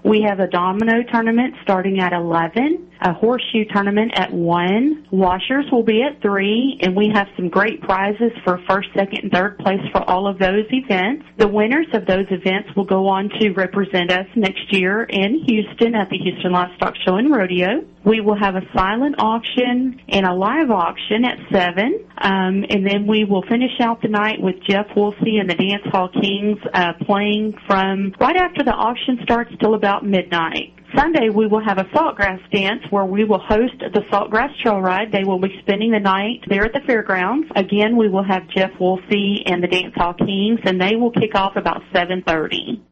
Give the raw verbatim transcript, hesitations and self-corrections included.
We have a domino tournament starting at eleven, a horseshoe tournament at one, washers will be at three, and we have some great prizes for first, second, and third place for all of those events. The winners of those events will go on to represent us next year in Houston at the Houston Livestock Show and Rodeo. We will have a silent auction and a live auction at seven, um, and then we will finish out the night with Jeff Woolsey and the Dance Hall Kings uh, playing from right after the auction starts till about midnight. Sunday, we will have a saltgrass dance where we will host the Saltgrass Trail Ride. They will be spending the night there at the fairgrounds. Again, we will have Jeff Woolsey and the Dance Hall Kings, and they will kick off about seven thirty.